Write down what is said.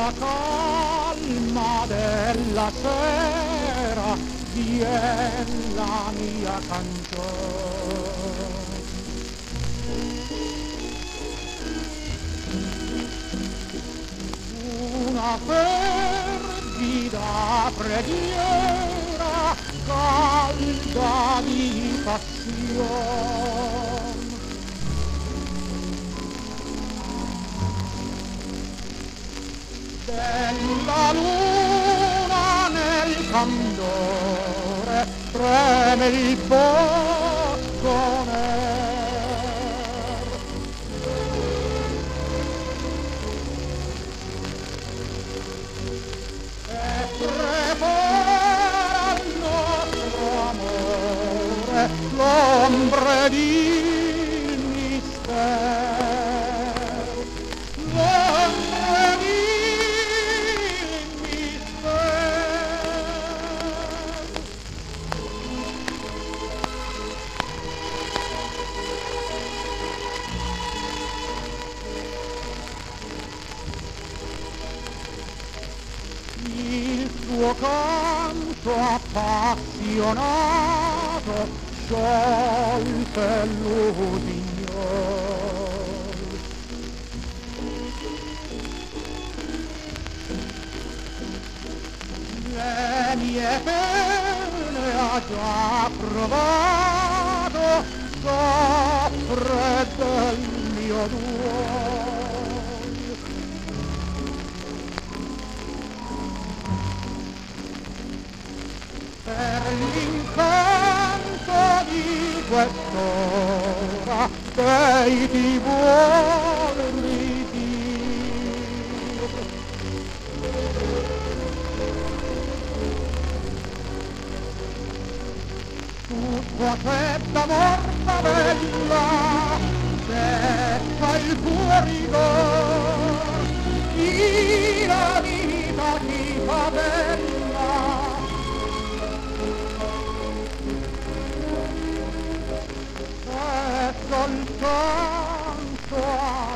nella calma della sera vien la mia canzone. Una fervida preghiera calda di passione. Della luna nel candore treme il bosco nero. E prepara il nostro amore l'ombre di mistero. L'ombre di il suo canto appassionato sciolse l'usignol. Le mie pene ha già provato, soffre del mio duolo. Per l'incanto di quest'ora dei ti vuol ridire. Tutto accetta morta bella, detta il tuo rigor, chi la vita ti fa bella. Soltanto